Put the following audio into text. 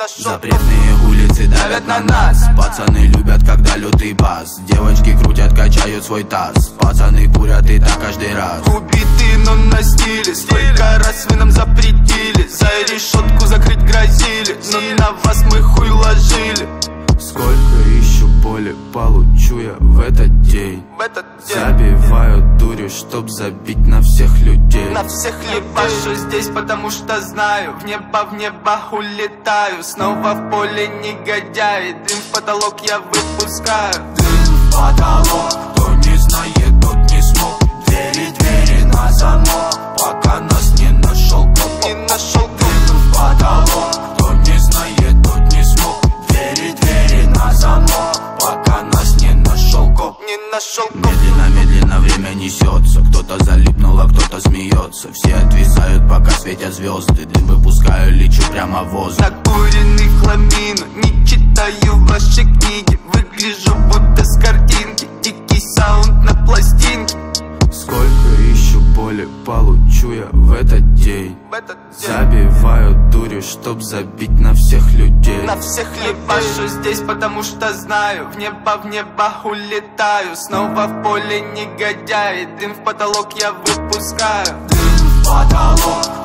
Запретные улицы давят на нас. Пацаны любят, когда лютый бас. Девочки крутят, качают свой таз. Пацаны курят и так каждый раз. Убитые, но на стиле. Столько раз вы нам запретили. За решетку закрыть грозили, но на вас мы хуй ложили. Сколько еще боли получу я в этот день. Забиваю дурью, чтоб забить на всех людей. На всех ебашу здесь, потому что знаю, в небо улетаю. Снова в поле негодяи. Дым в потолок я выпускаю. Дым в потолок, кто не знает, тот не смог. Двери на замок, пока нас не нашел коп. Не нашел коп. Дым в потолок, кто не знает, тот не смог. Двери на замок, пока нас не нашел коп. Не нашел коп. Медленно время несется. Кто-то залипнул, а кто-то смеется. Все отвисают, пока светят звезды. Дым выпускаю, лечу прямо в воздух. Накуренный хламину, не читаю ваши книги. Выгляжу будто с картинки. Дикий саунд на пластинке. Сколько еще боли получу я в этот день. Забиваю дурью, чтоб забить на всех людей. На всех ебашу здесь, потому что знаю, в небо улетаю. Снова в поле негодяи. Дым в потолок я выпускаю. Дым в потолок,